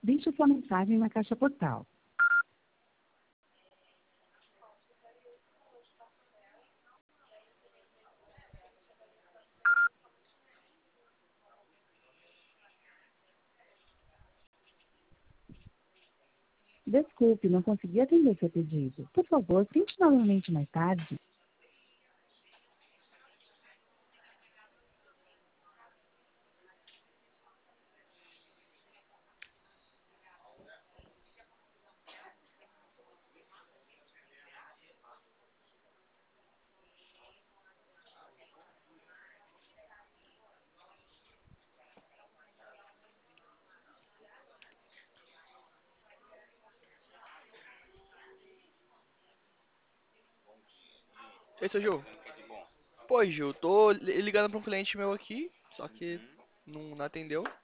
Deixe sua mensagem na caixa postal. Desculpe, não consegui atender seu pedido. Por favor, tente novamente mais tarde. Esse seu Gil? Pô, Gil, tô ligando pra um cliente meu aqui, só que não atendeu.